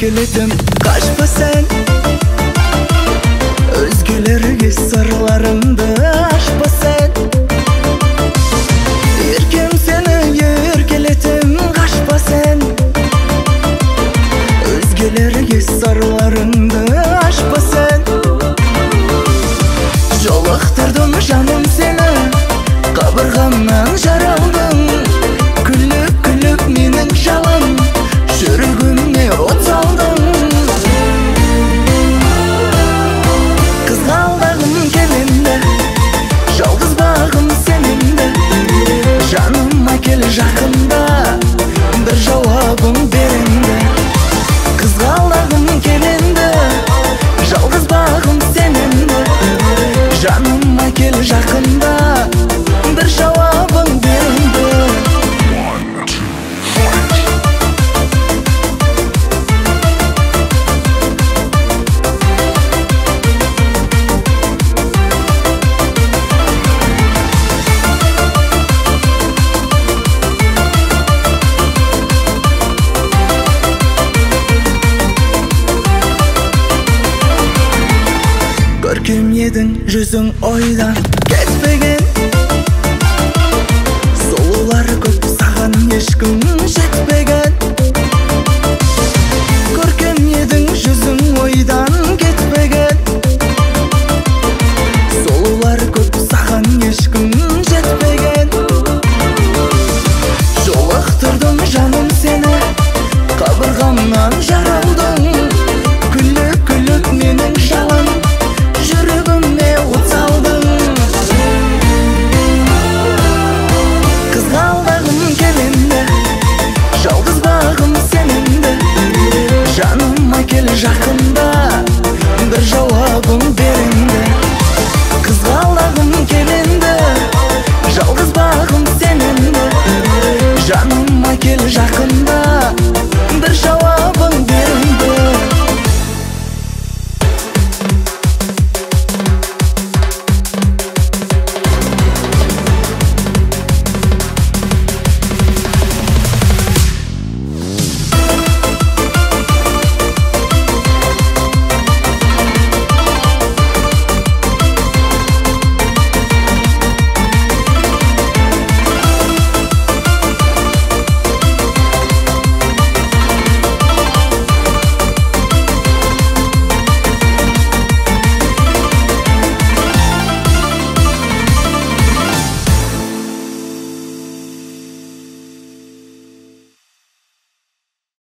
еркелетем, kaçma sen. Özgülerge sırlarımdı açma sen. Erkem seni erkeletem, kaçma sen. Özgülerge sırlarımdı açma sen. Jolaktırdım canım seni, kabırgamdan jaraldın. Külüp külüp menin жалам, жүрегімне от салдың. Қызғалдағым келемді, жалғыз бағым сенімді. Жаныма кел жақында, бір жауабың беремді. Қызғалдағым келемді, жалғыз бағым сенімді. Жаныма кел жақында, бір жауабың беремді. Көркем едің жүзің ойдан кетпеген. Сұлулары көп, саған ешкім жетпеген. Көркем едің жүзің ойдан кетпеген. Сұлулары көп, саған ешкім жетпеген. Жолықтырдым жаным сені, қабырғамнан жаралдың. Күліп күліп менің жалам, жүрегімне от салдың. Қызғалдағым келемді, жалғыз бағым сенімді. Жаныма кел жақында,